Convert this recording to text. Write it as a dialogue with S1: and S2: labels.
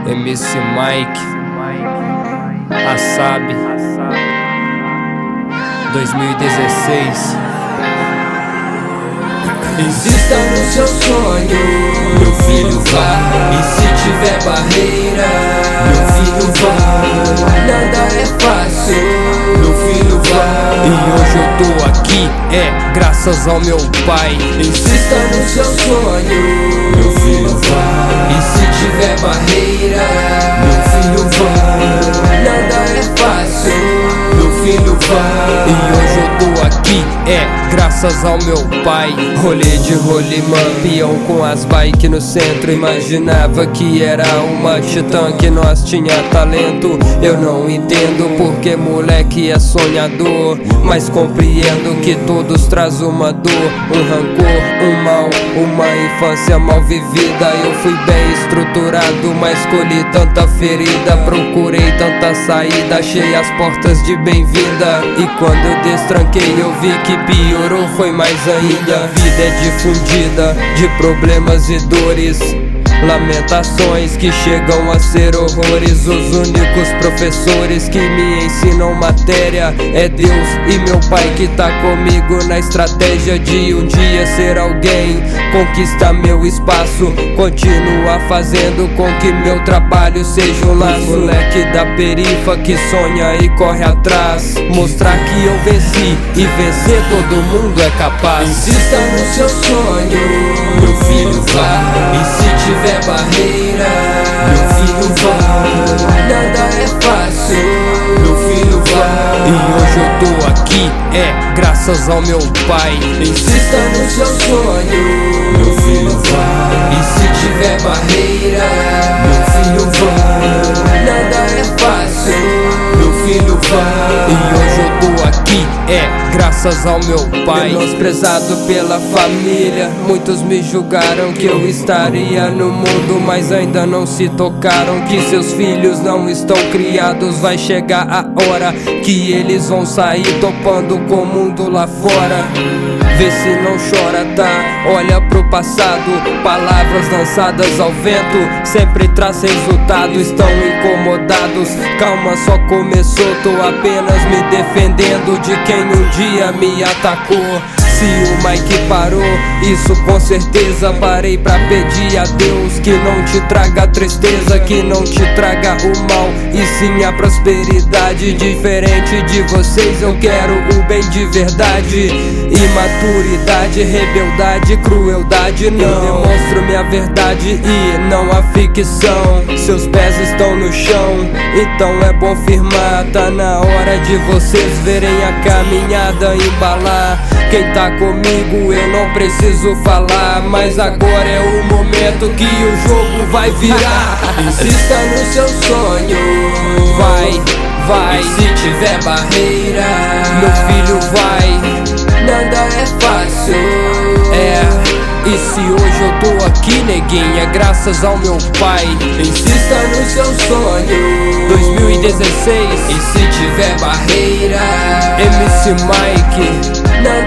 S1: MC Mike, Assab, 2016.
S2: Insista no seu sonho, meu filho, vá. E se tiver barreira, meu filho, vá. Nada é fácil, meu filho, vá.
S1: E hoje eu tô aqui, graças ao meu pai.
S2: Insista no seu sonho, meu filho, vá. E se tiver barreira, meu filho, vá. Nada é fácil, meu filho, vá.
S1: E hoje eu tô aqui, graças ao meu pai. Rolê de rolimã, peão com as bike no centro. Imaginava que era uma titã, que nós tinha talento. Eu não entendo porque moleque é sonhador, mas compreendo que todos traz uma dor, um rancor, um mal, uma infância mal vivida. Eu fui bem estruturado, mas colhi tanta ferida. Procurei tanta saída, achei as portas de bem-vinda. E quando eu destranquei eu vi que piorou, foi mais ainda. A vida é difundida de problemas e dores, lamentações que chegam a ser horrores. Os únicos professores que me ensinam matéria é Deus e meu pai, que tá comigo na estratégia de um dia ser alguém, conquistar meu espaço, continua fazendo com que meu trabalho seja um laço. Moleque da perifa que sonha e corre atrás, mostrar que eu venci e vencer todo mundo é capaz.
S2: Insista no seu sonho, meu filho, vá. E se tiver barreira, meu filho, vá. Nada é fácil, meu filho, vá.
S1: E hoje eu tô aqui, graças ao meu pai.
S2: Insista no seu sonho, meu filho, vá. E se tiver barreira, meu filho, vá. Nada é fácil, meu filho, vá.
S1: E hoje eu tô aqui, graças ao meu pai. Menosprezado pela família, muitos me julgaram que eu estaria no mundo, mas ainda não se tocaram que seus filhos não estão criados. Vai chegar a hora que eles vão sair topando com o mundo lá fora. Vê se não chora, tá? Olha pro passado, palavras lançadas ao vento sempre traz resultado. Estão incomodados, calma, só começou. Tô apenas me defendendo de quem um dia me atacou. Se o Mike parou, isso com certeza. Parei pra pedir a Deus que não te traga tristeza, que não te traga o mal, e sim a prosperidade. Diferente de vocês, eu quero o bem de verdade. Imaturidade, rebelde, crueldade, não. Eu demonstro minha verdade e não a ficção. Seus pés estão no chão, então é bom firmar. Tá na hora de vocês verem a caminhada embalar. Quem tá comigo eu não preciso falar, mas agora é o momento que o jogo vai virar.
S2: Insista no seu sonho,
S1: vai, vai.
S2: E se tiver barreira,
S1: meu filho, vai.
S2: Nada é fácil,
S1: e se hoje eu tô aqui, neguinho, é graças ao meu pai.
S2: Insista no seu sonho,
S1: 2016.
S2: E se tiver barreira,
S1: MC Mike,
S2: nada